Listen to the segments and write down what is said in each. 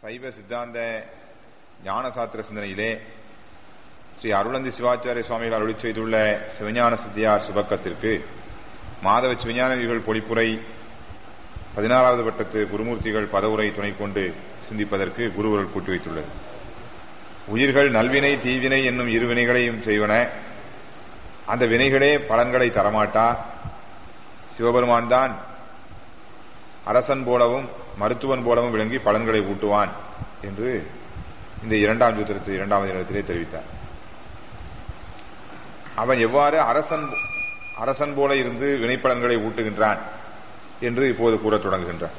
சைவ சித்தாந்த ஞான சாத்திர சிந்தனையிலே ஸ்ரீ அருளந்தி சிவாச்சாரிய சுவாமிகள் அருளி செய்துள்ள சிவஞான சித்தியார் சுபக்கத்திற்கு மாதவ சிவஞானிகள் பொழிப்புரை 16வது வட்டத்து குருமூர்த்திகள் பதவுரை துணை கொண்டு சிந்திப்பதற்கு குருவர்கள் கூட்டி வைத்துள்ளது. உயிர்கள் நல்வினை தீவினை என்னும் இரு வினைகளையும் செய்வன. அந்த வினைகளே பலன்களை தரமாட்டா. சிவபெருமான் தான் அரசன் போலவும் மருத்துவன் போலவும் விளங்கி பலன்களை ஊட்டுவான் என்று இந்த 2ஆம் சூத்திரத்தில் 2வது இடத்திலே தெரிவித்தார். அவன் எவ்வாறு அரசன் போல இருந்து வினைப்பலன்களை ஊட்டுகின்றான் என்று இப்போது கூறத் தொடங்குகின்றார்.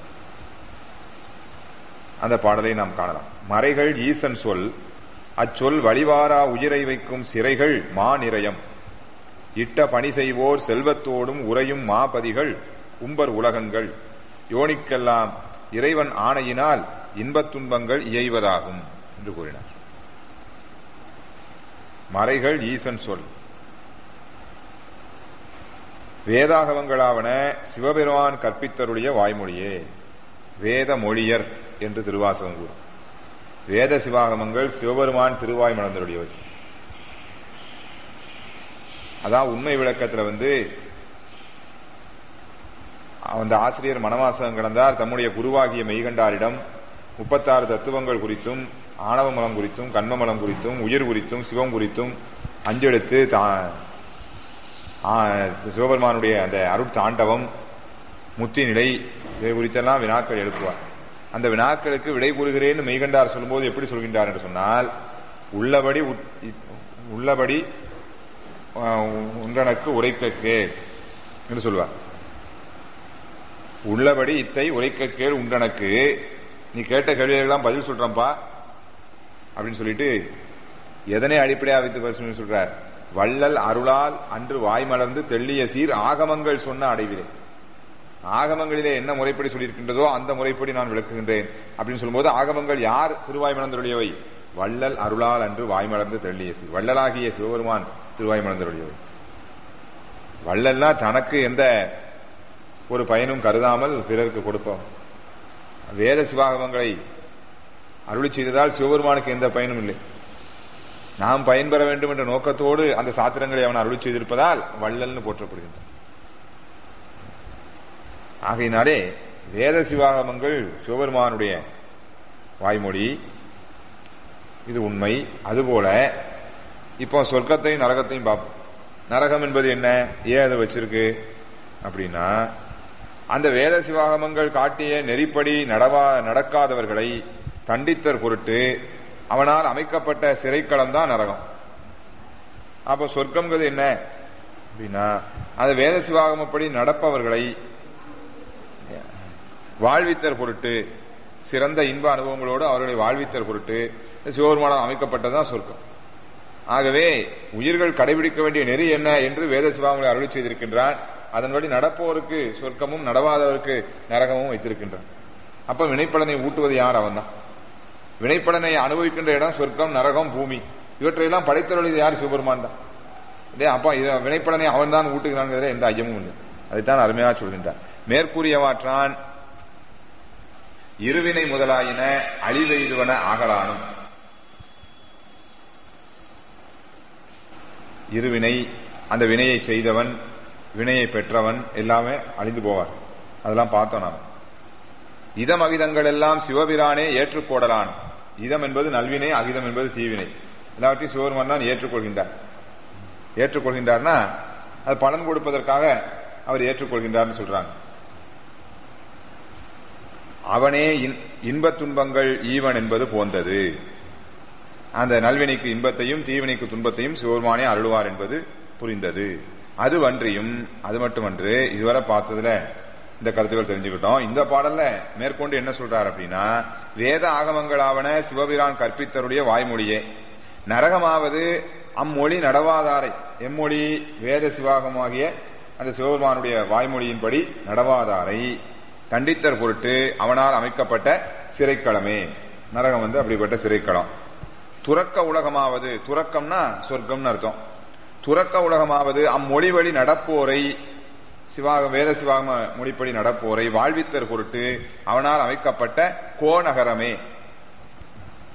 அந்த பாடலை நாம் காணலாம். மறைகள் ஈசன் சொல், அச்சொல் வழிவாரா உயிரை வைக்கும் சிறைகள் மாநிறையம், இட்ட பணி செய்வோர் செல்வத்தோடும் உறையும் மாபதிகள் உம்பர் உலகங்கள், யோனிக்கெல்லாம் இறைவன் ஆணையினால் இன்பத் துன்பங்கள் இயைவதாகும் என்று கூறினார். மறைகள் ஈசன் சொல், வேதாகவங்களாவன சிவபெருமான் கற்பித்தருடைய வாய்மொழியே. வேத மொழியர் என்று திருவாசகம் கூறும். வேத சிவாகமங்கள் சிவபெருமான் திருவாய் மலர்ந்தருடையவை. அதான் உண்மை விளக்கத்துல அந்த ஆசிரியர் மனவாசகம் கடந்தார் தம்முடைய குருவாகிய மெய்கண்டாரிடம் 36 தத்துவங்கள் குறித்தும் ஆணவமலம் குறித்தும் கண்மமலம் குறித்தும் உயிர் குறித்தும் சிவம் குறித்தும் அஞ்செழுத்து சிவபெருமானுடைய அந்த அருட்தாண்டவம் முத்தி நிலை இவை குறித்தெல்லாம் வினாக்கள் எழுப்புவார். அந்த வினாக்களுக்கு விடை கூறுகிறேன் மெய்கண்டார் சொல்லும்போது எப்படி சொல்கின்றார் என்று சொன்னால், உள்ளபடி உன்றனக்கு உரைக்க கேள் என்று சொல்வார். உள்ளபடி இத்தை உரைக்க கேள் உண்டனக்கு, நீ கேட்ட கேள்விகளெல்லாம் பதில் சொல்றப்பா அப்படின்னு சொல்லிட்டு எதனை அடிப்படையாக வைத்து சொல்றார். வள்ளல் அருளால் அன்று வாய்மலர்ந்து தெள்ளிய சீர் ஆகமங்கள் சொன்ன அடைவிலே. ஆகமங்களிலே என்ன முறைப்படி சொல்லியிருக்கின்றதோ அந்த முறைப்படி நான் விளக்குகின்றேன் அப்படின்னு சொல்லும்போது, ஆகமங்கள் யார் திருவாய் மலர்ந்தருடையவை? வள்ளல் அருளால் அன்று வாய்மலர்ந்து தெள்ளிய சீர், வள்ளலாகிய சிவபெருமான் திருவாய் மலர்ந்தருடையவை. வள்ளல்னா தனக்கு எந்த ஒரு பயனும் கருதாமல் பிறருக்கு கொடுப்போம். வேத சிவாகமங்களை அருளி செய்ததால் சிவபெருமானுக்கு எந்த பயனும் இல்லை. நாம் பயன்பெற வேண்டும் என்ற நோக்கத்தோடு அந்த சாத்திரங்களை அவன் அருளி செய்திருப்பதால் வள்ளல்னு போற்றப்படுகின்றன. ஆகையினாலே வேத சிவாகமங்கள் சிவபெருமானுடைய வாய்மொழி, இது உண்மை. அதுபோல இப்போ சொர்க்கத்தையும் நரகத்தையும் பார்ப்போம். நரகம் என்பது என்ன, ஏன் அதை வச்சிருக்கு அப்படின்னா, அந்த வேத சிவாகமங்கள் காட்டிய நெறிப்படி நடக்காதவர்களை தண்டித்தற் பொருட்டு அவனால் அமைக்கப்பட்ட சிறைக்களம் தான் நரகம். அப்ப சொர்க்கம்ங்கிறது என்ன அப்படின்னா, அந்த வேத சிவாகமப்படி நடப்பவர்களை வாழ்வித்தற் பொருட்டு, சிறந்த இன்ப அனுபவங்களோடு அவர்களை வாழ்வித்தற் பொருட்டு சிவபெருமானால் அமைக்கப்பட்டதுதான் சொர்க்கம். ஆகவே உயிர்கள் கடைபிடிக்க வேண்டிய நெறி என்ன என்று வேத சிவாகமங்களை அருளி செய்திருக்கின்றான். அதன்படி நடப்போருக்கு சொர்க்கமும் நடவாதவருக்கு நரகமும் வைத்திருக்கின்றான். அப்ப வினைப்பலனை ஊட்டுவது யார்? அவன் தான். வினைப்பலனை அனுபவிக்கின்ற இடம் சொர்க்கம், நரகம், பூமி, இவற்றையெல்லாம் படைத்தருளியது யார்? சிவபெருமான் தான். அப்ப வினைப்பலனை அவன் தான் ஊட்டுகிறான், எந்த ஐயமும் இல்லை. அதைத்தான் அருமையாக சொல்கின்றான். மேற்கூறியவாற்றான் இருவினை முதலாயின அழிவெய்துவன ஆகலானும். இருவினை, அந்த வினையை செய்தவன், வினையை பெற்றவன் எல்லாமே அழிந்து போவார். அதெல்லாம் பார்த்தோம் நாம். இதம் அகிதங்கள் எல்லாம் சிவபிரானே ஏற்றுக்கோடலான். இதம் என்பது நல்வினை, அகிதம் என்பது தீவினை. எல்லாவற்றையும் சிவபெருமான் தான் ஏற்றுக்கொள்கின்றார். ஏற்றுக்கொள்கின்றார்னா அது பலன் கொடுப்பதற்காக அவர் ஏற்றுக்கொள்கின்றார்னு சொல்றாங்க. அவனே இன்பத் துன்பங்கள் ஈவன் என்பது போன்றது. அந்த நல்வினைக்கு இன்பத்தையும் தீவினைக்கு துன்பத்தையும் சிவபெருமானே அருள்வார் என்பது புரிந்தது. அது வன்றியும், அது மட்டுமன்று, இதுவரை பார்த்ததுல இந்த கருத்துக்கள் தெரிஞ்சுக்கிட்டோம். இந்த பாடல்ல மேற்கொண்டு என்ன சொல்றார் அப்படின்னா, வேத ஆகமங்களாவன சிவபிரான் கற்பித்தருடைய வாய்மொழியே. நரகமாவது அம்மொழி நடவாதாரை, எம்மொழி வேத சிவாகமாகிய அந்த சிவபெருமானுடைய வாய்மொழியின்படி நடவாதாரை கண்டித்தற் பொருட்டு அவனால் அமைக்கப்பட்ட சிறைக்களமே. நரகம் அப்படிப்பட்ட சிறைக்களம். துறக்க உலகமாவது, துறக்கம்னா சொர்க்கம்னு அர்த்தம். துறக்க உலகமாவது அம்மொழி வழி நடப்போரை, வேத சிவாகம மொழிப்படி நடப்போரை வாழ்வித்தற் பொருட்டு அவனால் அமைக்கப்பட்ட கோநகரமே.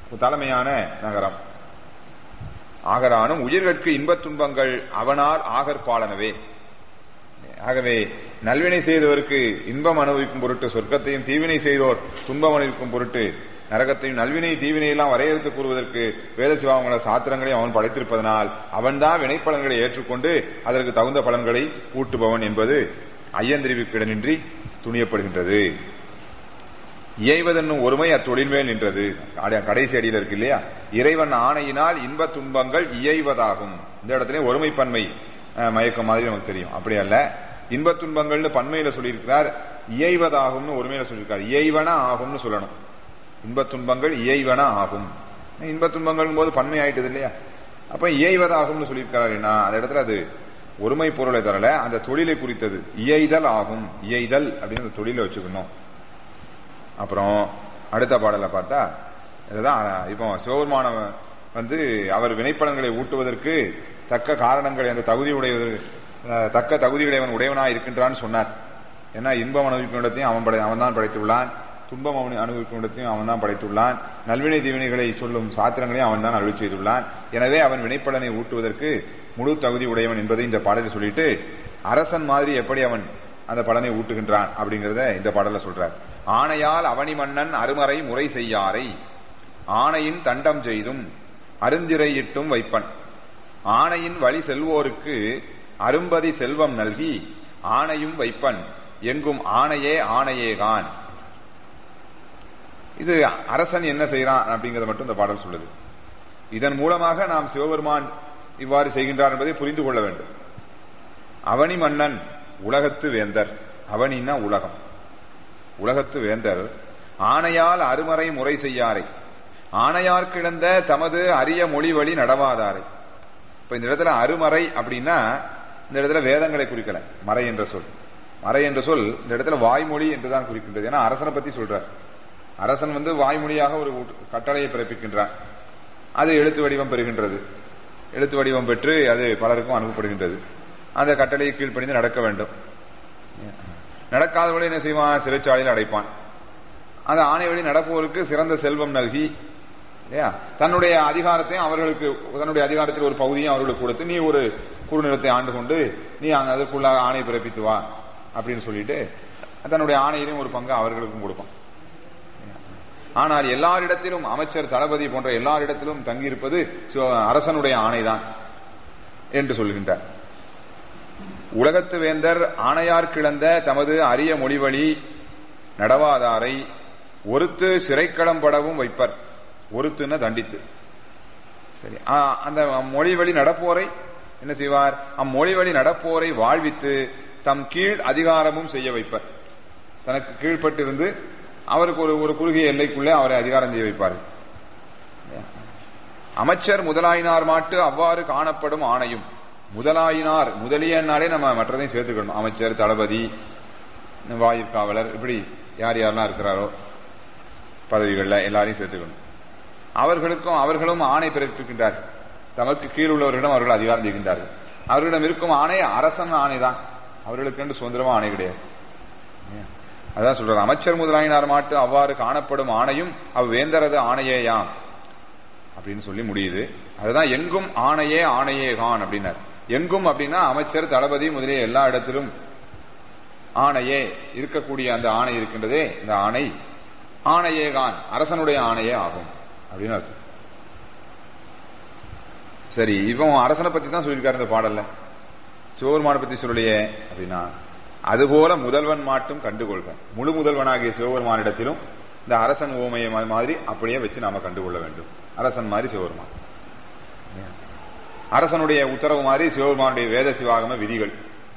தலைமையான நகரம். ஆகரானும் உயிர்கட்கு இன்பத் துன்பங்கள் அவனால் ஆகற்பாலனவே. ஆகவே நல்வினை செய்தவருக்கு இன்பம் அனுபவிக்கும் பொருட்டு சொர்க்கத்தையும், தீவினை செய்தோர் துன்பம் அனுபவிக்கும் பொருட்டு நரகத்தையும், நல்வினை தீவினை எல்லாம் வரையறுத்து கூறுவதற்கு வேத சிவாமங்கள சாத்திரங்களையும் அவன் படைத்திருப்பதனால் அவன்தான் வினைப்பலன்களை ஏற்றுக்கொண்டு அதற்கு தகுந்த பலன்களை ஊட்டுபவன் என்பது ஐயந்திரிவுக்கிடனின்றி துணியப்படுகின்றது. இயைவதென்னும் ஒருமை அத்தொழில் மேல் நின்றது. கடைசி அடியில் இருக்கு இல்லையா, இறைவன் ஆணையினால் இன்ப துன்பங்கள் இயைவதாகும். இந்த இடத்துல ஒருமைப்பன்மை மயக்கம் மாதிரி நமக்கு தெரியும். அப்படி அல்ல, இன்பத் துன்பங்கள்னு பன்மையில சொல்லியிருக்கிறார், இயைவதாகும்னு ஒருமையில சொல்லியிருக்கார். இயைவன ஆகும்னு சொல்லணும். இன்பத் துன்பங்கள் இயைவன ஆகும். இன்பத் துன்பங்கள் போது பன்மை ஆயிட்டது இல்லையா, அப்ப இயைவதாகும்னு சொல்லியிருக்கிறார். என்ன அந்த இடத்துல அது ஒருமை பொருளை தரல, அந்த தொழிலை குறித்தது. இயைதல் ஆகும். இயைதல் அப்படின்னு தொழிலை வச்சுக்கணும். அப்புறம் அடுத்த பாடலை பார்த்தா இதுதான். இப்போ சிவபெருமான அவர் வினைப்பலன்களை ஊட்டுவதற்கு தக்க காரணங்களை அந்த தக்க தகுதியுடையவன் உடையவனாய் இருக்கின்றான்னு சொன்னார். ஏன்னா இன்பம் அனுபவிக்கும் இடத்தையும் அவன் தான் படைத்துள்ளான், துன்பம் அனுபவிக்கும் இடத்தையும் அவன் தான் படைத்துள்ளான், நல்வினை தீவினைகளை சொல்லும் சாத்திரங்களையும் அவன் தான் அருள் செய்துள்ளான். எனவே அவன் வினைப்பலனை ஊட்டுவதற்கு முழு தகுதி உடையவன் என்பதை இந்த பாடலை சொல்லிட்டு அரசன் மாதிரி எப்படி அவன் அந்த பலனை ஊட்டுகின்றான் அப்படிங்கறத இந்த பாடல சொல்றார். ஆணையால் அவனி மன்னன் அருமறை முறை செய்யாரை ஆணையின் தண்டம் செய்தும் அருந்திரையிட்டும் வைப்பன். ஆணையின் வழி செல்வோருக்கு அரும்பதி செல்வம் நல்கி ஆணையும் வைப்பன் எங்கும் ஆணையே ஆணையேகான். இது அரசன் என்ன செய்யறான் அப்படிங்கறத மட்டும் இந்த பாடல் சொல்லுது. இதன் மூலமாக நாம் சிவபெருமான் இவ்வாறு செய்கின்றார் என்பதை புரிந்து கொள்ள வேண்டும். அவனி மன்னன் உலகத்து வேந்தர். அவனின்னா உலகம், உலகத்து வேந்தர். ஆணையால் அருமறை முறை செய்யாரை ஆணையார் கிடந்த தமது அரிய மொழி வழி நடவாதாரை. இப்ப இந்த இடத்துல அருமறை அப்படின்னா இந்த இடத்துல வேதங்களை குறிக்கல. மறை என்ற சொல், மறை என்ற சொல் இந்த இடத்துல வாய்மொழி என்றுதான் குறிக்கின்றது. ஏன்னா அரசனை பத்தி சொல்றார். அரசன் வாய்மொழியாக ஒரு கட்டளையை பிறப்பிக்கின்றார். அது எழுத்து வடிவம் பெறுகின்றது. எழுத்து வடிவம் பெற்று அது பலருக்கும் அனுப்பப்படுகின்றது. அந்த கட்டளையை கீழ்ப்படிந்து நடக்க வேண்டும். நடக்காதவளை என்ன செய்வான், சிறைச்சாலையில் அடைப்பான். அந்த ஆணை வழி நடப்பவருக்கு சிறந்த செல்வம் நல்கி தன்னுடைய அதிகாரத்தையும் அவர்களுக்கு, தன்னுடைய அதிகாரத்தில் ஒரு பகுதியும் அவர்களுக்கு கொடுத்து, நீ ஒரு குறுநிலத்தை ஆண்டு கொண்டு நீ அதற்குள்ள ஆணை பிறப்பித்து வா அப்படின்னு சொல்லிட்டு தன்னுடைய ஆணையிலும் ஒரு பங்கு அவர்களுக்கும் கொடுப்பான். ஆனால் எல்லாரிடத்திலும் அமைச்சர், தளபதி போன்ற எல்லாரிடத்திலும் தங்கியிருப்பது அரசனுடைய ஆணைதான் என்று சொல்கின்றார். உலகத்து வேந்தர் ஆணையார் கிளந்த தமது அரிய மொழிவழி நடவாதாரை ஒருத்து சிறைக்களம் படவும் வைப்பர். ஒருத்துன்னு தண்டித்து. சரி, அந்த மொழி வழி நடப்போரை என்ன செய்வார், அம்மொழி வழி நடப்போரை வாழ்வித்து தம் கீழ் அதிகாரமும் செய்ய வைப்பர். தனக்கு கீழ்பட்டிருந்து அவருக்கு ஒரு குறுகிய எல்லைக்குள்ளே அவரை அதிகாரம் செய்ய வைப்பார். அமைச்சர் முதலாயினார் மாட்டு அவ்வாறு காணப்படும் ஆணையும். முதலாயினார், முதலியனாலே நம்ம மற்றதையும் சேர்த்துக்கணும். அமைச்சர், தளபதி, வாயிற்காவலர், இப்படி யார் யாரெல்லாம் இருக்கிறாரோ பதவிகள்ல எல்லாரையும் சேர்த்துக்கணும். அவர்களும் ஆணை பிறப்பிக்கின்றார்கள். தமக்கு கீழ் உள்ளவர்களிடம் அவர்கள் அதிகாரம் செய்கின்றார்கள். அவர்களிடம் இருக்கும் ஆணை அரசன் ஆணைதான், அவர்களுக்கு என்று சுதந்திரமா ஆணை கிடையாது. அதான் சொல்றாரு, அமைச்சர் முதலாயினார் மாட்டு அவ்வாறு காணப்படும் ஆணையும் அவ்வேந்தரது ஆணையேயாம் அப்படின்னு சொல்லி முடியுது. அதுதான் எங்கும் ஆணையே ஆணையே கான் அப்படின்னார். எங்கும் அப்படின்னா அமைச்சர், தளபதி முதலிய எல்லா இடத்திலும் ஆணையே இருக்கக்கூடிய அந்த ஆணை இருக்கின்றதே, இந்த ஆணை ஆணையே கான், அரசனுடைய ஆணையே ஆகும் அப்படின்னு அர்த்தம். சரி, இவன் அரசனை பத்தி தான் சொல்லியிருக்காரு இந்த பாடல்ல, சிவபெருமான பத்தி சொல்லலையே அப்படின்னா, அதுபோல முதல்வன் மாட்டும் கண்டுகொள்க. முழு முதல்வனாகிய சிவபெருமானிடத்திலும் இந்த அரசன் ஓமையை மாதிரி அப்படியே வச்சு நாம கண்டுகொள்ள வேண்டும். அரசன் மாதிரி சிவபெருமான், அரசனுடைய உத்தரவு மாதிரி சிவபெருமானுடைய வேத சிவாகம விதிகள்.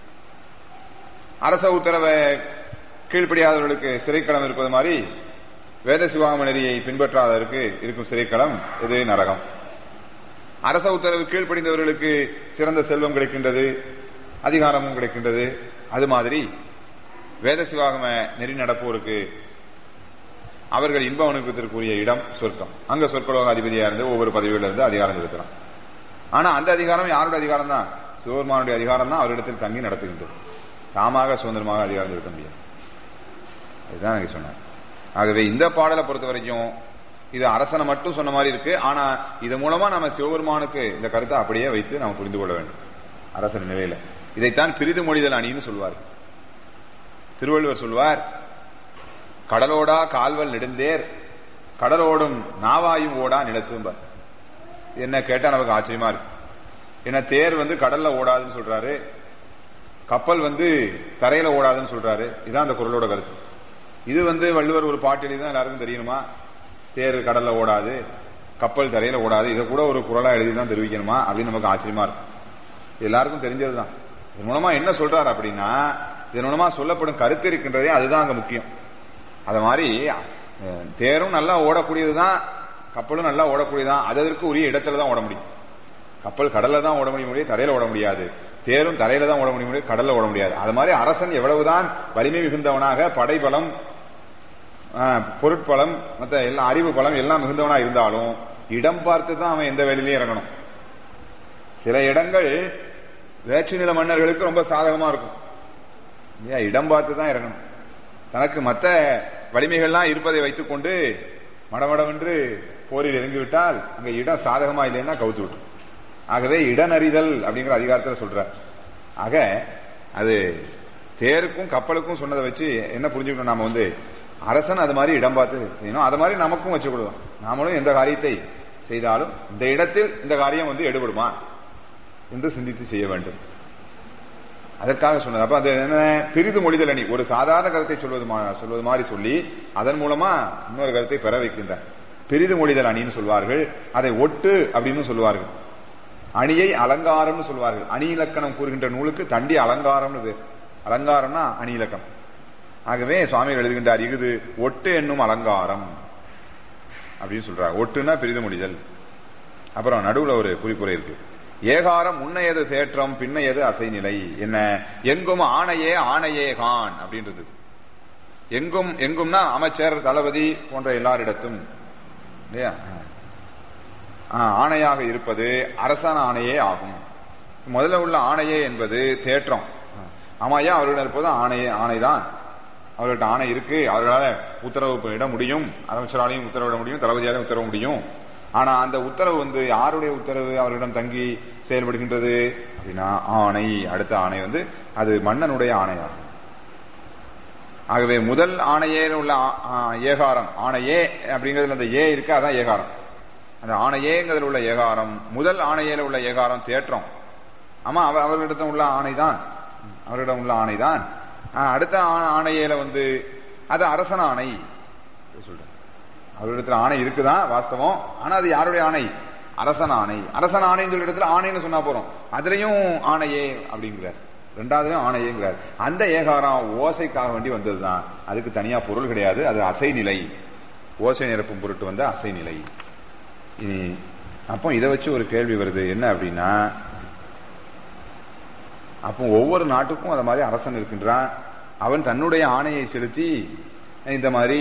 அரச உத்தரவை கீழ்ப்படியாதவர்களுக்கு சிறைக்களம் இருப்பது மாதிரி வேத சிவாகம நெறியை பின்பற்றாதவருக்கு இருக்கும் சிறைக்களம் இது நரகம். அரச உத்தரவு கீழ்ப்படிந்தவர்களுக்கு சிறந்த செல்வம் கிடைக்கின்றது, அதிகாரமும் கிடைக்கின்றது. அது மாதிரி வேத சிவாகம நெறி நடப்போருக்கு அவர்கள் இன்ப அனுபவத்திற்குரிய இடம் சொர்க்கம். அங்க சொர்க்கலோக அதிபதியா இருந்து ஒவ்வொரு பதவியில இருந்து அதிகாரம் செலுத்தலாம். ஆனா அந்த அதிகாரம் யாருடைய அதிகாரம் தான்? சிவபெருமானுடைய அதிகாரம் தான் அவரிடத்தில் தங்கி நடத்துகின்றது. தாமாக சுதந்திரமாக அதிகாரம் செலுத்த முடியாது. அதுதான் எனக்கு சொன்னார். ஆகவே இந்த பாடலை பொறுத்த வரைக்கும் இது அரசனை மட்டும் சொன்ன மாதிரி இருக்கு. ஆனா இது மூலமா நம்ம சிவபெருமானுக்கு இந்த கருத்தை அப்படியே வைத்து நாம் புரிந்து கொள்ள வேண்டும். அரசன் நிலையில இதைத்தான் பிரிது மொழிதல் அணின்னு சொல்வார். திருவள்ளுவர் சொல்வார், கடலோடா கால்வல் நெடுந்தேர் கடலோடும் நாவாயும் ஓடா நிலத்தும்பார். என்ன கேட்டா நமக்கு ஆச்சரியமா இருக்கு. ஏன்னா தேர் கடல்ல ஓடாதுன்னு சொல்றாரு, கப்பல் தரையில ஓடாதுன்னு சொல்றாரு. இதுதான் அந்த குறளோட கருத்து. இது வள்ளுவர் ஒரு பாட்டிலே தான் எல்லாருக்கும் தெரியணுமா? தேர் கடல்ல ஓடாது, கப்பல் தரையில ஓடாது, இதை கூட ஒரு குறளா எழுதிதான் தெரிவிக்கணுமா அப்படின்னு நமக்கு ஆச்சரியமா இருக்கும். எல்லாருக்கும் தெரிஞ்சதுதான். இதன் மூலமா என்ன சொல்றாரு அப்படின்னா, இதன் மூலமா சொல்லப்படும் கருத்து இருக்கின்றதே அதுதான் அங்க முக்கியம். அத மாதிரி தேரும் நல்லா ஓடக்கூடியதுதான், கப்பலும் நல்லா ஓடக்கூடியதுதான். அதற்கு உரிய இடத்துல தான் ஓட முடியும். கப்பல் கடல்ல தான் ஓட முடியும், தரையில ஓட முடியாது. தேரும் தரையில தான் ஓட முடியும், கடல்ல ஓட முடியாது. அது மாதிரி அரசன் எவ்வளவுதான் வலிமை மிகுந்தவனாக, படைபலம், பொருட்பலம், மற்ற எல்லா அறிவு பலம் எல்லாம் மிகுந்தவனா இருந்தாலும் இடம் பார்த்து தான் அவன் எந்த வேலையிலையும் இறங்கணும். சில இடங்கள் வேற்று நில மன்னர்களுக்கு ரொம்ப சாதகமா இருக்கும். இடம் பார்த்து தான் இறங்கணும். தனக்கு மற்ற வலிமைகள்லாம் இருப்பதை வைத்துக் கொண்டு மடமடவென்று போரில் இறங்கிவிட்டால் அங்க இடம் சாதகமா இல்லைன்னா கவுத்து விட்டு. ஆகவே இடனறிதல் அப்படிங்கிற அதிகாரத்தில் சொல்றார். ஆக அது தேருக்கும் கப்பலுக்கும் சொன்னதை வச்சு என்ன புரிஞ்சுக்கணும், நாம அரசன் அது மாதிரி இடம் பார்த்து செய்யணும். அது மாதிரி நமக்கும் வச்சு கொடுக்கும். நாமளும் எந்த காரியத்தை செய்தாலும் இந்த இடத்தில் இந்த காரியம் எடுபடுமா என்று சிந்தித்து செய்ய வேண்டும். அதற்காக சொன்னது. அப்ப அது என்ன, பிரிது மொழிதல் அணி. ஒரு சாதாரண கருத்தை சொல்வது மாதிரி சொல்லி அதன் மூலமா இன்னொரு கருத்தை பெற வைக்கின்றார். பிரிது மொழிதல் அணின்னு சொல்வார்கள். அதை ஒட்டு அப்படின்னு சொல்லுவார்கள். அணியை அலங்காரம்னு சொல்வார்கள். அணி இலக்கணம் கூறுகின்ற நூலுக்கு தண்டி அலங்காரம்னு பேர். அலங்காரம்னா அணி இலக்கணம். ஆகவே சுவாமிகள் எழுதுகின்றார், இது ஒட்டு என்னும் அலங்காரம் அப்படின்னு சொல்றாங்க. ஒட்டுன்னா பிரிது மொழிதல். அப்புறம் நடுவுல ஒரு குறிப்புரை இருக்கு. ஏகாரம் முன்னையது தேற்றம் பின்னையது அசைநிலை. என்ன, எங்கும் ஆணையே ஆணையே கான் அப்படின்றது. எங்கும் எங்கும்னா அமைச்சர், தளபதி போன்ற எல்லாரிடத்தும் இல்லையா ஆணையாக இருப்பது அரசான ஆணையே ஆகும். முதல்ல உள்ள ஆணையே என்பது தேற்றம். ஆமாயா அவர்களிடம் இருப்பது ஆணைதான். அவர்கள்ட்ட ஆணை இருக்கு, அவர்களால் உத்தரவு இட முடியும், அமைச்சராலையும் உத்தரவிட முடியும், தளபதியாலையும் உத்தரவு முடியும். ஆனா அந்த உத்தரவு யாருடைய உத்தரவு அவர்களிடம் தங்கி செயல்படுகின்றது அப்படின்னா ஆணை. அடுத்த ஆணை அது மன்னனுடைய ஆணையாகும். ஆகவே முதல் ஆணையே உள்ள ஏகாரம், ஆணையே அப்படிங்கிறதுல அந்த ஏ இருக்கு, அதான் ஏகாரம். அந்த ஆணையேங்கிறதுல உள்ள ஏகாரம், முதல் ஆணையில உள்ள ஏகாரம் தேற்றம். ஆமா அவர்களிடம் உள்ள ஆணைதான், அவர்களிடம் உள்ள ஆணைதான். அடுத்த ஆணையில அது அரசன ஆணை சொல்ற. அவரிடத்துல ஆணை இருக்குதான் வாஸ்தவம். ஆனா அது யாருடைய ஆணை? அரசன் ஆணை. அரசன் ஆணைன்னு சொல்ற இடத்துல ஆணைன்னு சொன்னா போறோம். அதுலயும் ஆணையே அப்படிங்கிறார். ரெண்டாவதுலயும் ஆணையேங்கிறார். அந்த ஏகாரம் ஓசைக்காக வேண்டி வந்ததுதான். அதுக்கு தனியா பொருள் கிடையாது. அது அசைநிலை. ஓசை நிரப்பும் பொருட்டு அசைநிலை. அப்போ இதை வச்சு ஒரு கேள்வி வருது. என்ன அப்படின்னா, அப்போ ஒவ்வொரு நாட்டுக்கும் அது மாதிரி அரசன் இருக்கின்றான். அவன் தன்னுடைய ஆணையை செலுத்தி இந்த மாதிரி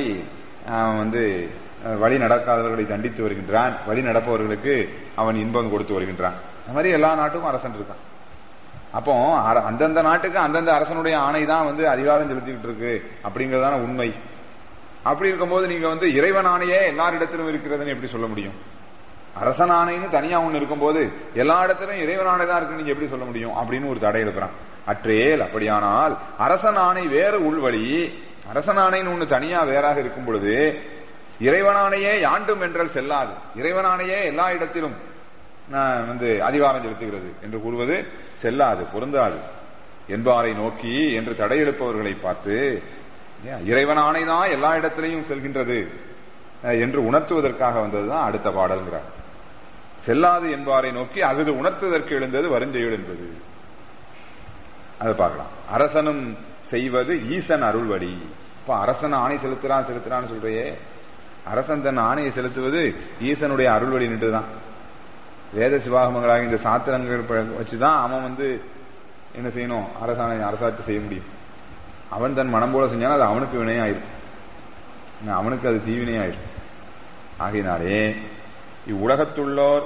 வழி நடக்காதவர்களை தண்டித்து வருகின்றான். வழி நடப்பவர்களுக்கு அவன் இன்பம் கொடுத்து வருகின்றான். அந்த மாதிரி எல்லா நாட்டுக்கும் அரசன் இருக்கான். அப்போ அந்தந்த நாட்டுக்கு அந்தந்த அரசனுடைய ஆணை தான் அதிகாரம் செலுத்திக்கிட்டு இருக்கு அப்படிங்கறதான உண்மை. அப்படி இருக்கும்போது நீங்க இறைவன் ஆணையே எல்லாரிடத்திலும் இருக்கிறதுன்னு எப்படி சொல்ல முடியும்? அரசன் ஆணைன்னு தனியா ஒண்ணு இருக்கும்போது எல்லா இடத்திலும் இறைவன் ஆணை தான் இருக்கு நீங்க எப்படி சொல்ல முடியும் அப்படின்னு ஒரு தடை எழுப்புறான். அற்றேல் அப்படியானால் அரசன் ஆணை வேறு உள்வழி, அரசன் ஆணைன்னு ஒண்ணு தனியா வேறாக இருக்கும் பொழுது இறைவனானையே யாண்டும் என்றால் செல்லாது. இறைவனானையே எல்லா இடத்திலும் அதிகாரம் செலுத்துகிறது என்று கூறுவது செல்லாது, பொருந்தாது என்பாரை நோக்கி என்று தடை எழுப்பவர்களை பார்த்து இறைவன் ஆணைதான் எல்லா இடத்திலையும் செல்கின்றது என்று உணர்த்துவதற்காக வந்ததுதான் அடுத்த பாடல்கிறார். செல்லாது என்பாரை நோக்கி அகுது உணர்த்துவதற்கு எழுந்தது வருஞ்செயல் என்பது. அதை பார்க்கலாம். அரசனும் செய்வது ஈசன் அருள்வழி. இப்ப அரசன் ஆணை செலுத்துறான்னு சொல்றையே, அரசன் தன் ஆணையை செலுத்துவது ஈசனுடைய அருள்வழி நின்றுதான். வேத சிவாகமங்களாக இந்த சாத்திரங்கள் வச்சுதான் அவன் என்ன செய்யணும், அரசாட்சி செய்ய முடியும். அவன் தன் மனம் போல செஞ்சாலும் அது அவனுக்கு வினையாயிரும், அவனுக்கு அது தீவினையாயிரும். ஆகையினாலே இவ்வுலகத்துள்ளோர்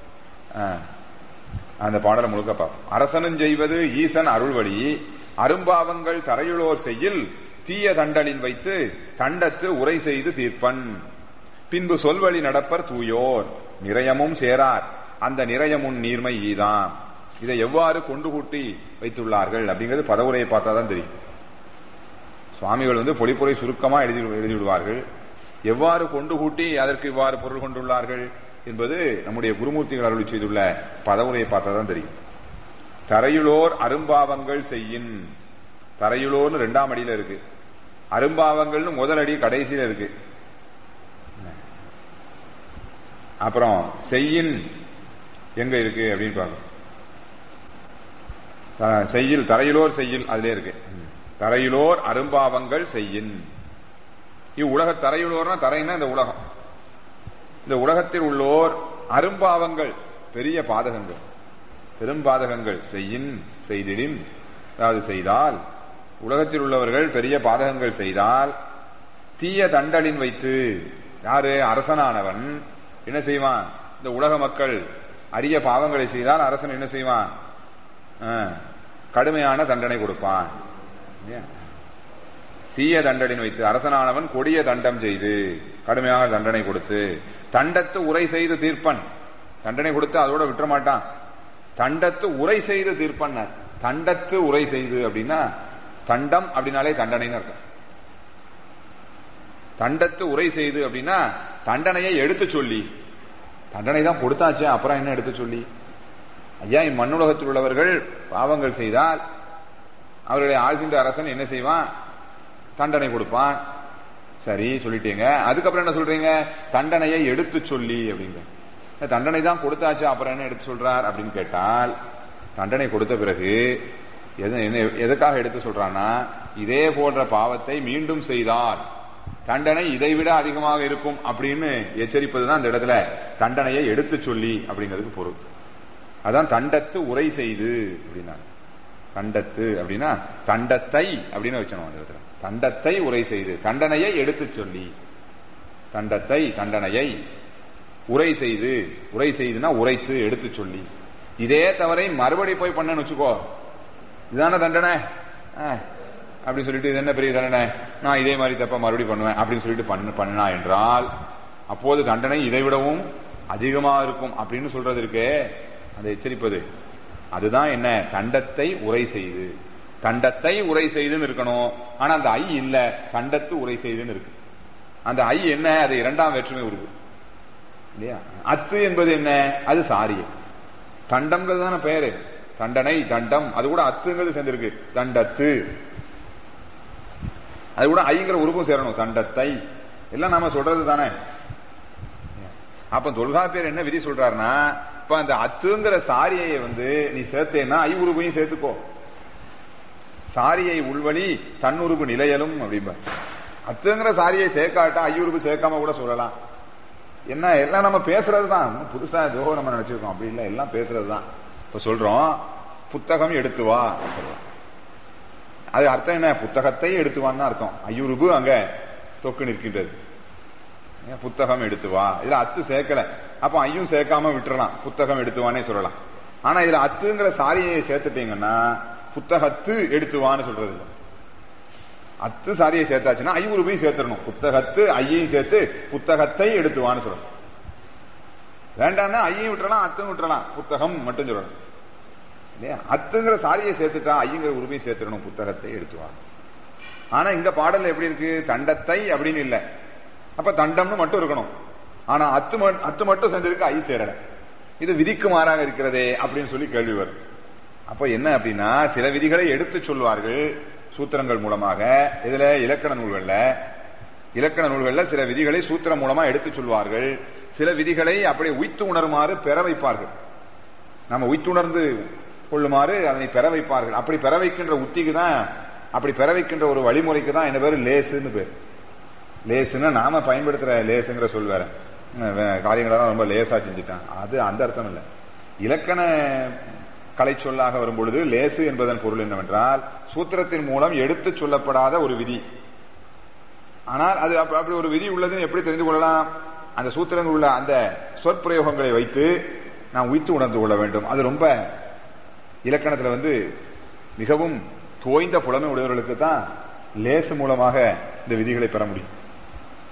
அந்த பாடலை முழுக்க பார்ப்போம். அரசனும் செய்வது ஈசன் அருள்வழி, அரும்பாவங்கள் தரையுளோர் செய்யில் தீய தண்டலின் வைத்து தண்டத்து உரை செய்து தீர்ப்பன். பின்பு சொல்வழி நடப்பர் தூயோர் நிறையமும் சேரார் அந்த நிறையமுன் நீர்மை ஈதாம். இதை எவ்வாறு கொண்டு கூட்டி வைத்துள்ளார்கள் அப்படிங்கிறது பதவுரையை பார்த்தாதான் தெரியும். சுவாமிகள் பொழிப்புரை சுருக்கமா எழுதிவிடுவார்கள். எவ்வாறு கொண்டு கூட்டி அதற்கு இவ்வாறு பொருள் கொண்டுள்ளார்கள் என்பது நம்முடைய குருமூர்த்திகள் அருளி செய்துள்ள பதவுரையை பார்த்தாதான் தெரியும். தரையுளோர் அரும்பாவங்கள் செய்யின், தரையுளோர்னு 2ஆம் அடியில இருக்கு, அரும்பாவங்கள்னு முதல் அடி கடைசியில இருக்கு. அப்புறம் செய்யின் எங்க இருக்கு அப்படின்னு பாருங்க. செய்யில் தரையுளோர் செய்யில் அதுல இருக்கு. தரையுளோர் அரும்பாவங்கள் செய்யின். இவ்வுலக தரையுளோர்னா தரைன்னா இந்த உலகம். இந்த உலகத்தில் உள்ளோர் அரும்பாவங்கள் பெரிய பாதகங்கள் பெரும் பாதகங்கள் செய்யின் செய்திடின், அதாவது செய்தால் உலகத்தில் உள்ளவர்கள் பெரிய பாதகங்கள் செய்தால் தீய தண்டலின் வைத்து, யாரு அரசனானவன் என்ன செய்வான்? இந்த உலக மக்கள் அரிய பாவங்களை செய்தால் அரசன் என்ன செய்வான்? கடுமையான தண்டனை கொடுப்பான். தீய தண்டலின் வைத்து அரசனானவன் கொடிய தண்டம் செய்து கடுமையான தண்டனை கொடுத்து தண்டத்து உரை செய்து தீர்ப்பன், தண்டனை கொடுத்து அதோட விட்டுற மாட்டான், தண்டத்து உரை செய்து தீர்ப்பன். தண்டத்து உரை செய்து அப்படின்னா தண்டம் அப்படின்னாலே தண்டனைன்னு அர்த்தம். தண்டத்து உரை செய்து அப்படின்னா தண்டனையை எடுத்து சொல்லி, தண்டனை தான் கொடுத்தாச்சு அப்புறம் என்ன எடுத்து சொல்லி. ஐயா, இம்மண்ணுலகத்தில் உள்ளவர்கள் பாவங்கள் செய்தால் அவர்களை ஆள்கின்ற அரசன் என்ன செய்வான்? தண்டனை கொடுப்பான். சரி சொல்லிட்டீங்க, அதுக்கப்புறம் என்ன சொல்றீங்க? தண்டனையை எடுத்து சொல்லி அப்படிங்க. தண்டனை தான் கொடுத்தாச்சு அப்புறம் என்ன எடுத்து சொல்றார் அப்படின்னு கேட்டால், தண்டனை கொடுத்த பிறகு எதுக்காக எடுத்து சொல்றான்னா, இதே போன்ற பாவத்தை மீண்டும் செய்தால் தண்டனை இதைவிட அதிகமாக இருக்கும் அப்படின்னு எச்சரிப்பதுதான் இந்த இடத்துல தண்டனையை எடுத்து சொல்லி அப்படிங்கிறதுக்கு பொருள். அதான் தண்டத்து உரை செய்து அப்படின்னா. தண்டத்து அப்படின்னா தண்டத்தை அப்படின்னு வச்சணும் அந்த இடத்துல. தண்டத்தை உரை செய்து தண்டனையை எடுத்து சொல்லி, தண்டத்தை தண்டனையை உரை செய்து, உரை செய்துனா உரைத்து எடுத்து சொல்லி. இதே தவறை மறுபடி போய் பண்ணு வச்சுக்கோ, இதுதான தண்டனை அப்படின்னு சொல்லிட்டு இது என்ன பெரிய தண்டனை, நான் இதே மாதிரி தப்ப மறுபடியும் பண்ணுவேன் அப்படின்னு சொல்லிட்டு பண்ணா என்றால் அப்போது தண்டனை இதை விடவும் அதிகமாக இருக்கும் அப்படின்னு சொல்றது இருக்கே, அதை எச்சரிப்பது. அதுதான் என்ன? தண்டத்தை உரை செய்து, தண்டத்தை உரை செய்துன்னு இருக்கணும். ஆனா அந்த ஐ இல்ல, தண்டத்து உரை செய்துன்னு இருக்கு. அந்த ஐ என்ன? அது 2ஆம் வேற்றுமை உருவு இல்லையா? அத்து என்பது என்ன? அது சாரிய. தண்டம்ங்கிறது தானே பெயரு, தண்டனை தண்டம், அது கூட அத்துங்கிறது சேர்ந்திருக்கு. தண்டத்து அது கூட ஐங்கிற உருவம் சேரணும். தண்டத்தை எல்லாம் நாம சொல்றது தானே. அப்ப தொல்காப்பியர் என்ன விதி சொல்றாருன்னா, இப்ப அந்த அத்துங்கிற சாரியை நீ சேர்த்தேன்னா ஐ உருவையும் சேர்த்துக்கோ. சாரியை உள்வழி தன்னுருவு நிலையலும் அப்படிம்ப. அத்துங்கிற சாரியை சேர்க்காட்டா ஐயுருவு சேர்க்காம கூட சொல்லலாம். என்ன எல்லாம் நம்ம பேசுறது தான், புதுசா ஏதோ நம்ம நினைச்சிருக்கோம் அப்படி இல்லை, எல்லாம் பேசுறது தான். இப்ப சொல்றோம் புத்தகம் எடுத்து வா சொல்லலாம். அது அர்த்தம் என்ன? புத்தகத்தை எடுத்துவான்னு அர்த்தம். ஐயுருவு அங்க தொக்கு நிற்கின்றது. புத்தகம் எடுத்து வா, இதுல அத்து சேர்க்கல, அப்ப ஐயும் சேர்க்காம விட்டுறலாம், புத்தகம் எடுத்துவானே சொல்லலாம். ஆனா இதுல அத்துங்கிற சாரியை சேர்த்துட்டீங்கன்னா புத்தகத்து எடுத்துவான்னு சொல்றது இல்லை. அத்து சாரியை சேர்த்தாச்சுன்னா ஐ உருவையும் சேர்த்துடணும். புத்தகத்து ஐயையும் சேர்த்து புத்தகத்தை எடுத்துவான்னு சொல்லணும். வேண்டாம்னா ஐயையும் விட்டுறலாம் அத்தும் விட்டுறலாம், புத்தகம் மட்டும் சொல்லணும் இல்லையா? அத்துங்கிற சாரியை சேர்த்துட்டா ஐயங்கிற உருவையும் சேர்த்துடணும், புத்தகத்தை எடுத்துவான். ஆனா இங்க பாடல் எப்படி இருக்கு? தண்டத்தை அப்படின்னு இல்லை, அப்ப தண்டம்னு மட்டும் இருக்கணும். ஆனா அத்து மட்டும் சேர்ந்திருக்கு, ஐ சேரல. இது விதிக்கு மாறாக இருக்கிறதே அப்படின்னு சொல்லி கேள்வி வரும். அப்ப என்ன அப்படின்னா, சில விதிகளை எடுத்து சொல்வார்கள் சூத்திரங்கள் மூலமாக. இதுல இலக்கண நூல்கள்ல சில விதிகளை சூத்திரம் மூலமா எடுத்து சொல்வார்கள். சில விதிகளை அப்படியே உய்த்து உணருமாறு பெற வைப்பார்கள். நம்ம உய்த்துணர்ந்து கொள்ளுமாறு அதனை பெற வைப்பார்கள். அப்படி பெற வைக்கின்ற உத்திக்கு தான், அப்படி பெற வைக்கின்ற ஒரு வழிமுறைக்கு தான் என்ன பேரு? லேசுன்னு பேர். லேசுன்னா நாம பயன்படுத்துற லேசுங்கிற சொல் வேற, காரியங்களெல்லாம் ரொம்ப லேசா செஞ்சுட்டான், அது அந்த அர்த்தம் இல்லை. இலக்கண கலை சொல்லாக வரும்பொழுது லேசு என்பதன் பொருள் என்னவென்றால், சூத்திரத்தின் மூலம் எடுத்து சொல்லப்படாத ஒரு விதி. ஆனால் அது அப்படி ஒரு விதி உள்ளதுன்னு எப்படி தெரிந்து கொள்ளலாம்? அந்த சூத்திரங்கள் உள்ள அந்த சொற்பிரயோகங்களை வைத்து நாம் உய்த்து உணர்ந்து கொள்ள வேண்டும். அது ரொம்ப இலக்கணத்துல மிகவும் தோய்ந்த புலமை உடையவர்களுக்கு தான் லேசு மூலமாக இந்த விதிகளை பெற முடியும்.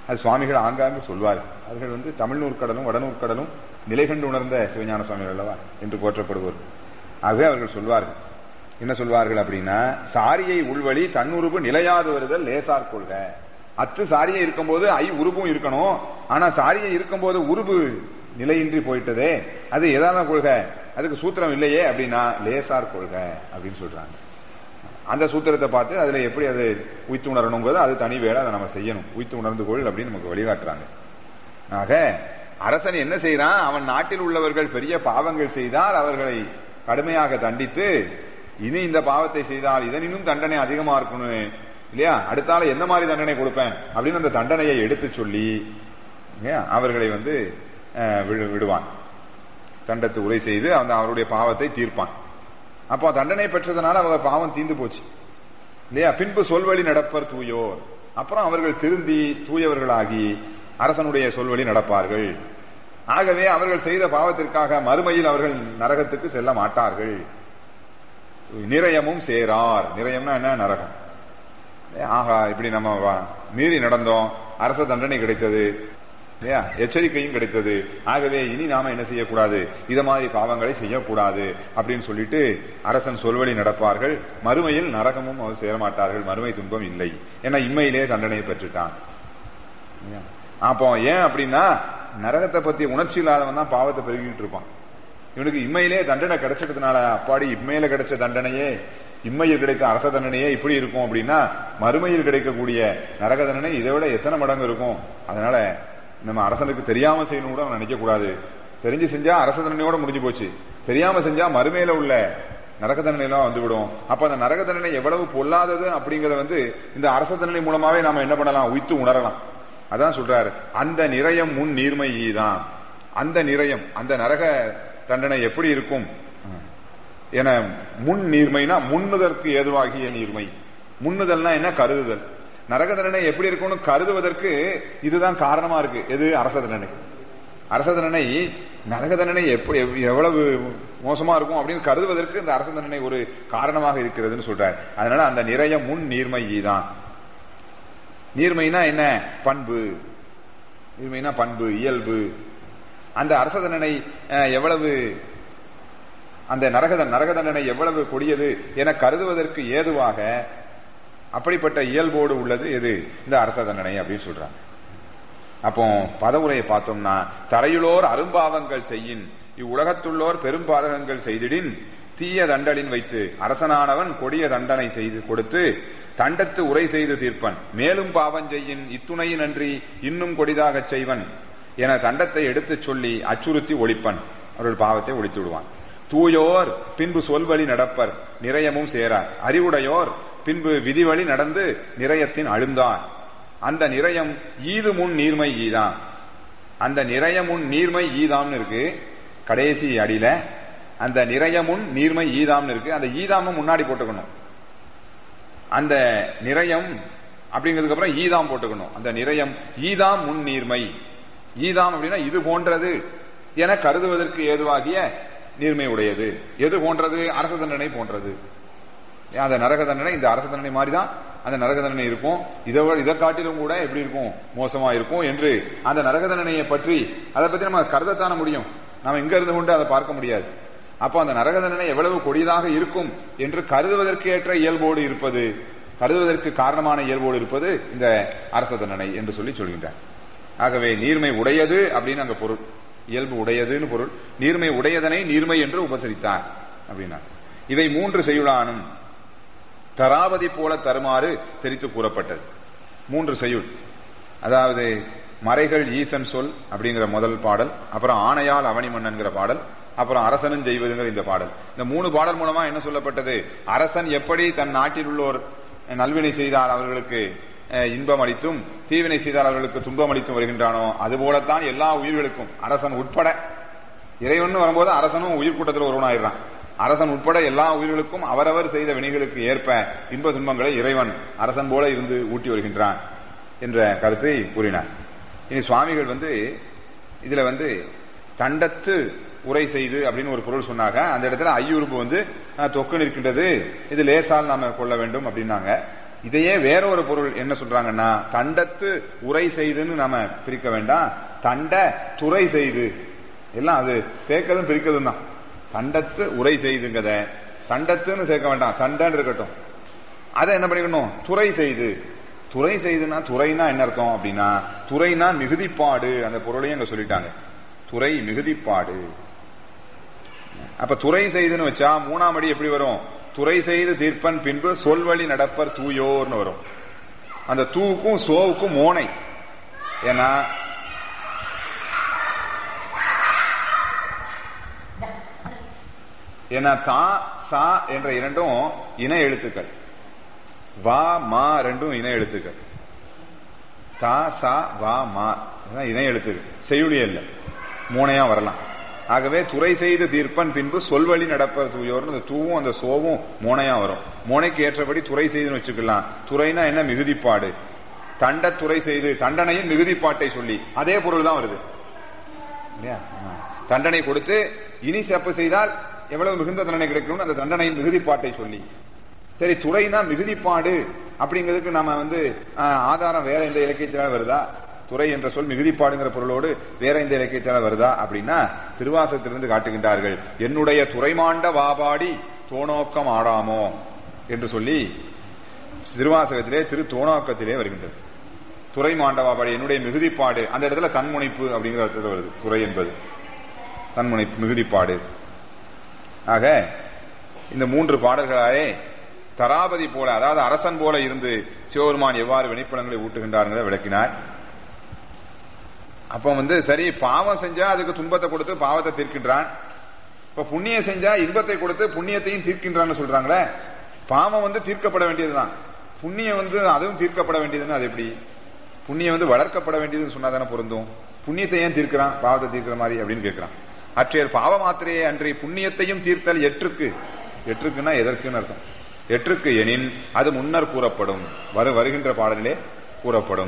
அது சுவாமிகள் ஆங்காங்கு சொல்வார். அவர்கள் தமிழ்நூற்கடலும் வடநூற்கடலும் நிலை கண்டு உணர்ந்த சிவஞான சுவாமிகள் அல்லவா என்று போற்றப்படுவோர். ஆகவே அவர்கள் சொல்வார்கள், என்ன சொல்வார்கள் அப்படின்னா, சாரியை உள்வழி தன்னுறுப்பு நிலையாது வருதல் லேசார் கொள்க. அத்து சாரியை இருக்கும்போது ஐ உருபும் இருக்கணும், ஆனா சாரியை இருக்கும்போது உருபு நிலையின்றி போயிட்டதே, அது எதான கொள்க, அதுக்கு சூத்திரம் இல்லையே அப்படின்னா லேசார் கொள்க அப்படின்னு சொல்றாங்க. அந்த சூத்திரத்தை பார்த்து அதுல எப்படி அது உய்த்து உணரணுங்கிறது அது தனி வேலை, அதை நம்ம செய்யணும். உய்த்து உணர்ந்து கொள் அப்படின்னு நமக்கு வழிகாட்டுறாங்க. ஆக அரசன் என்ன செய்யறான், அவன் நாட்டில் உள்ளவர்கள் பெரிய பாவங்கள் செய்தால் அவர்களை கடுமையாக தண்டித்து, இனி இந்த பாவத்தை செய்தால் இதனினும் தண்டனை அதிகமா இருக்கணும் இல்லையா, அடுத்தால என்ன மாதிரி தண்டனை கொடுப்பேன் அப்படின்னு அந்த தண்டனையை எடுத்து சொல்லி அவர்களை விடுவான். தண்டத்தை உரை செய்து அவருடைய பாவத்தை தீர்ப்பான். அப்போ தண்டனை பெற்றதுனால அவங்க பாவம் தீர்ந்து போச்சு இல்லையா. பின்பு சொல்வழி நடப்பர் தூயோர், அப்புறம் அவர்கள் திருந்தி தூயவர்களாகி அரசனுடைய சொல்வழி நடப்பார்கள். ஆகவே அவர்கள் செய்த பாவத்திற்காக மறுமையில் அவர்கள் நரகத்துக்கு செல்ல மாட்டார்கள். நிரயமும் சேரார். நிரயம்னா என்ன, நரகம். ஆகா, இப்படி நம்ம மீறி நடந்தோம், அரச தண்டனை கிடைத்தது இல்லையா, எச்சரிக்கையும் கிடைத்தது. ஆகவே இனி நாம என்ன செய்யக்கூடாது, இத மாதிரி பாவங்களை செய்யக்கூடாது அப்படின்னு சொல்லிட்டு அரசன் சொல்வழி நடப்பார்கள். மறுமையில் நரகமும் அவர் சேரமாட்டார்கள், மறுமை துன்பம் இல்லை. ஏன்னா இம்மையிலே தண்டனையை பெற்றுட்டான். அப்போ ஏன் அப்படின்னா, நரகத்தை பத்தி உணர்ச்சி இல்லாதவன் தான் பாவத்தை பெருகிட்டு இருப்பான். இவனுக்கு இம்மையிலே தண்டனை கிடைச்சதுனால, அப்பாடி இம்மையில கிடைச்ச தண்டனையே, இம்மையில் கிடைத்த அரச தண்டனையே இப்படி இருக்கும் அப்படின்னா, மறுமையில் கிடைக்கக்கூடிய நரக தண்டனை இதை விட எத்தனை மடங்கு இருக்கும். அதனால நம்ம அரசனுக்கு தெரியாம செய்யணும் கூட நினைக்க கூடாது. தெரிஞ்சு செஞ்சா அரச தண்டனையோட முடிஞ்சு போச்சு, தெரியாம செஞ்சா மறுமையில உள்ள நரக தண்டனை எல்லாம் வந்துவிடும். அப்ப அந்த நரக தண்டனை எவ்வளவு பொல்லாதது அப்படிங்கறத இந்த அரச தண்டனை மூலமாவே நாம என்ன பண்ணலாம், உய்த்து உணரலாம். அதான் சொல்றாரு, அந்த நிரயம் முன் நீர்மை தான். அந்த நிரயம், அந்த நரக தண்டனை எப்படி இருக்கும் என முன் நீர்மைனா முன்னுதற்கு ஏதுவாகிய நீர்மை. முன்னுதல்னா என்ன, கருதுதல். நரக தண்டனை எப்படி இருக்கும்னு கருதுவதற்கு இதுதான் காரணமா இருக்கு. எது, அரச தண்டனை. அரச தண்டனை, நரக தண்டனை எப்படி எவ்வளவு மோசமா இருக்கும் அப்படின்னு கருதுவதற்கு இந்த அரச தண்டனை ஒரு காரணமாக இருக்கிறதுன்னு சொல்றாரு. அதனால அந்த நிறைய முன் நீர்மை தான். நீர்மைனா என்ன, பண்பு. நீர்மைனா பண்பு, இயல்பு. அந்த அரச தண்டனை எவ்வளவு, அந்த நரக தண்டனை எவ்வளவு கொடியது என கருதுவதற்கு ஏதுவாக அப்படிப்பட்ட இயல்போடு உள்ளது எது, இந்த அரச தண்டனை அப்படின்னு சொல்றாங்க. அப்போ பதவுரையை பார்த்தோம்னா, தரையுளோர் அரும்பாவங்கள் செய்யின் இவ்வுலகத்துள்ளோர் பெரும் பாதகங்கள் செய்திடின் தீய தண்டலின் வைத்து அரசனானவன் கொடிய தண்டனை செய்து கொடுத்து தண்டத்து உரை செய்து தீர்ப்பன். மேலும் பாவம் செய்யின் இத்துணையின் அன்றி இன்னும் கொடிதாகச் செய்வன் என தண்டத்தை எடுத்துச் சொல்லி அச்சுறுத்தி ஒழிப்பன். அவர்கள் பாவத்தை ஒழித்து விடுவான். தூயோர் பின்பு சொல்வழி நடப்பர், நிறையமும் சேரார். அறிவுடையோர் பின்பு விதிவழி நடந்து நிறையத்தின் அழுந்தார். அந்த நிறையம் ஈது முன் நீர்மை ஈதான். அந்த நிறையமுன் நீர்மை ஈதாம்னு இருக்கு கடைசி அடியில. அந்த நிறையமுன் நீர்மை ஈதாம்னு இருக்கு. அந்த ஈதாமும் முன்னாடி போட்டுக்கணும். அந்த நிறையம் அப்படிங்கிறதுக்கு அப்புறம் ஈதாம் போட்டுக்கணும். அந்த நிறையம் ஈதாம் முன் நீர்மை. ஈதாம் அப்படின்னா இது போன்றது என கருதுவதற்கு ஏதுவாகிய நீர்மை உடையது. எது போன்றது, அரச தண்டனை போன்றது. அந்த நரக தண்டனை இந்த அரச தண்டனை மாதிரிதான் அந்த நரக தண்டனை இருக்கும். இதை காட்டிலும் கூட எப்படி இருக்கும், மோசமா இருக்கும் என்று அந்த நரக தண்டனையை பற்றி அதை பத்தி நம்ம கருதத்தான முடியும். நாம இங்க இருந்து கொண்டு அதை பார்க்க முடியாது. அப்போ அந்த நரக தண்டனை எவ்வளவு கொடியதாக இருக்கும் என்று கருதுவதற்கு ஏற்ற இயல்போடு இருப்பது, கருதுவதற்கு காரணமான இயல்போடு இருப்பது இந்த அரச தண்டனை என்று சொல்லி சொல்கின்றார். ஆகவே நீர்மை உடையது அப்படின்னு அங்க பொருள், இயல்பு உடையதுன்னு பொருள். நீர்மை உடையதனை நீர்மை என்று உபசரித்தார் அப்படின்னா. இவை மூன்று செய்யுளானும் தராவதி போல தருமாறு தெரித்து கூறப்பட்டது. மூன்று செய்யுள், அதாவது மறைகள் ஈசன் சொல் அப்படிங்கிற முதல் பாடல், அப்புறம் ஆணையால் அவனி மன்னன்கிற பாடல், அப்புறம் அரசனும் செய்வதுங்கிற இந்த பாடல். இந்த மூணு பாடல் மூலமா என்ன சொல்லப்பட்டது, அரசன் எப்படி தன் நாட்டில் உள்ளோர் நல்வினை செய்தால் அவர்களுக்கு இன்பம் அளித்தும் தீவினை செய்தால் அவர்களுக்கு துன்பம் அளித்தும் வருகின்றானோ அதுபோலத்தான் எல்லா உயிர்களுக்கும் அரசன் உட்பட. இறைவன் வரும்போது அரசனும் உயிர் கூட்டத்தில் ஒருவனாயிடுறான். அரசன் உட்பட எல்லா உயிர்களுக்கும் அவரவர் செய்த வினைகளுக்கு ஏற்ப இன்ப துன்பங்களை இறைவன் அரசன் போல இருந்து ஊட்டி வருகின்றான் என்ற கருத்தை கூறினார். இனி சுவாமிகள் இதுல தண்டத்து உரை செய்து அப்படின்னு ஒரு பொருள் சொன்னாங்க. அந்த இடத்துல ஐயுறுப்பு தொக்கு நிற்கின்றது, இது லேசால் நாம கொள்ள வேண்டும் அப்படின்னாங்க. இதையே வேற ஒரு பொருள் என்ன சொல்றாங்கன்னா, தண்டத்து உரை செய்துன்னு நாம பிரிக்க வேண்டாம், தண்ட துறை செய்து, எல்லாம் அது சேர்க்கதும் பிரிக்கிறதும் தான். தண்டத்து உரை செய்துங்கத தண்டத்துன்னு சேர்க்க வேண்டாம், தண்டன் இருக்கட்டும். அதை என்ன பண்ணிக்கணும், துறை செய்து. துறை செய்துனா துறைனா என்ன அர்த்தம் அப்படின்னா, துறைனா மிகுதிப்பாடு, அந்த பொருளையும் அங்க சொல்லிட்டாங்க. துறை மிகுதிப்பாடு. அப்ப துறை செய்துன்னு வச்சா மூணாம் அடி எப்படி வரும், துறை செய்து தீர்ப்பன் பின்பு சொல்வழி நடப்பர் தூயோர்னு வரும். அந்த தூவுக்கும் சோவுக்கும் மோனை. ஏன்னா தா சா என்ற இரண்டும் இணை எழுத்துக்கள், வா மா ரெண்டும் இணை எழுத்துக்கள். தா சா வா மா இணை எழுத்துக்கள், செய்யுளியே இல்லை, மூணையா வரலாம். ஆகவே துறை செய்து தீர்ப்பன் பின்பு சொல்வழி நடப்பர் தூயோர்னு அந்த தூவும் அந்த சோவும் மோனையா வரும். மோனைக்கு ஏற்றபடி துறை செய்துன்னு வச்சுக்கலாம். துறைனா என்ன, மிகுதிப்பாடு. தண்ட துறை செய்து, தண்டனையின் மிகுதிப்பாட்டை சொல்லி அதே பொருள் தான் வருது இல்லையா. தண்டனை கொடுத்து இனி தப்பு செய்தால் எவ்வளவு மிகுந்த தண்டனை கிடைக்கும், அந்த தண்டனையின் மிகுதிப்பாட்டை சொல்லி. சரி, துறைனா மிகுதிப்பாடு அப்படிங்கிறதுக்கு நாம ஆதாரம் வேற எந்த இலக்கியத்தினால வருதா? துறை என்ற சொல் மிகுதிப்பாடுங்கிற பொருளோடு வேற இந்த இலக்கியத்தினால வருதா அப்படின்னா, திருவாசகத்திலிருந்து காட்டுகின்றார்கள். என்னுடைய துறைமாண்ட வாபாடி தோணோக்கம் ஆடாமோ என்று சொல்லி திருவாசகத்திலே திரு தோணோக்கத்திலே வருகின்றது. துறை மாண்டவாபாடி என்னுடைய மிகுதிப்பாடு, அந்த இடத்துல தன்முனைப்பு அப்படிங்கிற அர்த்தத்தில் வருது. துறை என்பது தன்முனைப்பு, மிகுதிப்பாடு. ஆக இந்த 3 பாடல்களாலே தராபதி போல, அதாவது அரசன் போல இருந்து சிவபெருமான் எவ்வாறு வினைப்பலன்களை ஊட்டுகின்றார்களை விளக்கினார். அப்ப சரி, பாவம் செஞ்சா அதுக்கு துன்பத்தை கொடுத்து பாவத்தை தீர்க்கின்றான். இப்ப புண்ணியம் செஞ்சா இன்பத்தை கொடுத்து புண்ணியத்தையும் தீர்க்கின்றான்னு சொல்றாங்களே. பாவம் தீர்க்கப்பட வேண்டியதுதான், புண்ணியம் அதுவும் தீர்க்கப்பட வேண்டியதுன்னு அது எப்படி? புண்ணியம் வளர்க்கப்பட வேண்டியதுன்னு சொன்னாதானே பொருந்தும். புண்ணியத்தை ஏன் தீர்க்கிறான், பாவத்தை தீர்க்கிற மாதிரி அப்படின்னு கேட்கிறான். அற்றையர் பாவ மாத்திரையே அன்றி புண்ணியத்தையும் தீர்த்தல் எற்றுக்கு. எற்றுக்குன்னா எதற்குன்னு அர்த்தம். எற்றுக்கு எனின் அது முன்னர் கூறப்படும், வருகின்ற பாடலிலே கூறப்படும்.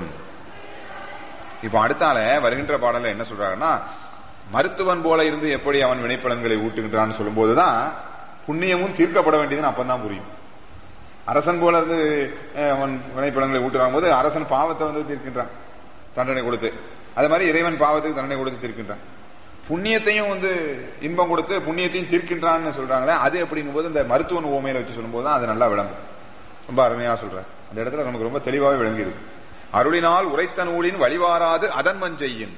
இப்ப அடுத்தால வருகின்ற பாடல என்ன சொல்றாங்கன்னா, மருத்துவன் போல இருந்து எப்படி அவன் வினைப்பலன்களை ஊட்டுகின்றான்னு சொல்லும் போதுதான் புண்ணியமும் தீர்க்கப்பட வேண்டியதுன்னு அப்பந்தான் புரியும். அரசன் போல இருந்து அவன் வினைப்பலன்களை ஊட்டுறான் போது அரசன் பாவத்தை தீர்க்கின்றான் தண்டனை கொடுத்து, அது மாதிரி இறைவன் பாவத்துக்கு தண்டனை கொடுத்து தீர்க்கின்றான். புண்ணியத்தையும் இன்பம் கொடுத்து புண்ணியத்தையும் தீர்க்கின்றான்னு சொல்றாங்களே, அது எப்படிங்கும் போது இந்த மருத்துவன் ஓமையில வச்சு சொல்லும் போதுதான் அது நல்லா விளங்கும். ரொம்ப அருமையா சொல்ற அந்த இடத்துல நமக்கு ரொம்ப தெளிவாகவே விளங்கியிருக்கு. அருளினால் உரைத்த நூலின் வழிவாராது அதன் மஞ்சையின்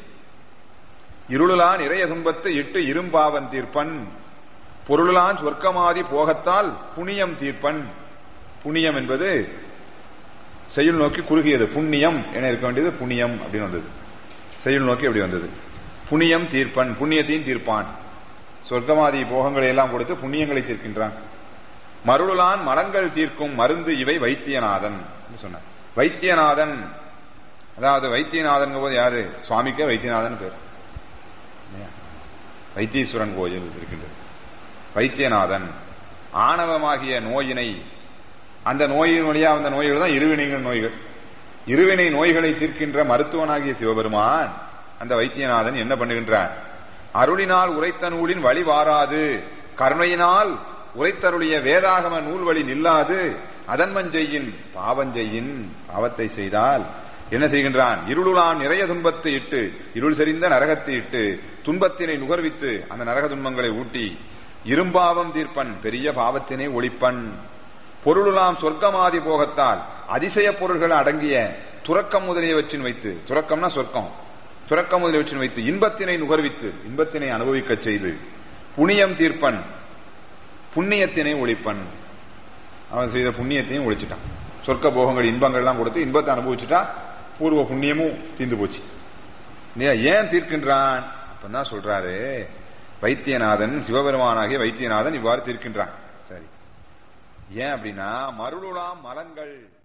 இருளான் இறைய துன்பத்து இட்டு இரும்பாவன் தீர்ப்பன் பொருளான் சொர்க்கமாதி போகத்தால் புண்ணியம் தீர்ப்பன். புண்ணியம் என்பது செயல் நோக்கி குறுகியது, புண்ணியம் என இருக்க வேண்டியது புண்ணியம் அப்படின்னு வந்தது. செயல் நோக்கி எப்படி வந்தது? புண்ணியம் தீர்ப்பன், புண்ணியத்தையும் தீர்ப்பான். சொர்க்கமாதி போகங்களை எல்லாம் கொடுத்து புண்ணியங்களை தீர்க்கின்றான். மருளான் மலங்கள் தீர்க்கும் மருந்து இவை வைத்தியநாதன் சொன்னார். வைத்தியநாதன், அதாவது வைத்தியநாதன் போது யாரு? சுவாமிக்கே வைத்தியநாதன் பேர். வைத்தீஸ்வரன் கோயில் இருக்கின்றது. வைத்தியநாதன் ஆணவமாகிய நோயினை, அந்த நோயின் வழியா வந்த நோய்கள் தான் இருவினைகள் நோய்கள். இருவினை நோய்களை தீர்க்கின்ற மருத்துவனாகிய சிவபெருமான் அந்த வைத்தியநாதன் என்ன பண்ணுகின்றார்? அருளினால் உரைத்த நூலின் வழி வாராது, கருணையினால் உரைத்தருளிய வேதாகம நூல் வழி நில்லாது அதன்மஞ்செய்யின் பாவஞ்செய்யின், பாவத்தை செய்தால் என்ன செய்கின்றான்? இருளான் நிறைய துன்பத்தை இட்டு, இருள் செறிந்த நரகத்தை இட்டு துன்பத்தினை நுகர்வித்து அந்த நரக துன்பங்களை ஊட்டி இரும்பாவம் தீர்ப்பன், பெரிய பாவத்தினை ஒழிப்பன். பொருளாம் சொர்க்கமாதி போகத்தால் அதிசய பொருள்கள் அடங்கிய துறக்கம் முதலியவற்றின் வைத்து, துறக்கம்னா சொர்க்கம், துறக்கம் முதலியவற்றின் வைத்து இன்பத்தினை நுகர்வித்து, இன்பத்தினை அனுபவிக்க செய்து புண்ணியம் தீர்ப்பன், புண்ணியத்தினை ஒழிப்பன். அவன் செய்த புண்ணியத்தையும் ஒழிச்சுட்டான். சொர்க்க போகங்கள் இன்பங்கள் எல்லாம் கொடுத்து இன்பத்தை அனுபவிச்சுட்டா பூர்வ புண்ணியமும் தீர்ந்து போச்சு. ஏன் தீர்க்கின்றான்? அப்பதான் சொல்றாரு, வைத்தியநாதன் சிவபெருமானாகிய வைத்தியநாதன் இவ்வாறு தீர்க்கின்றான். சரி, ஏன் அப்படின்னா மருளாம் மலங்கள்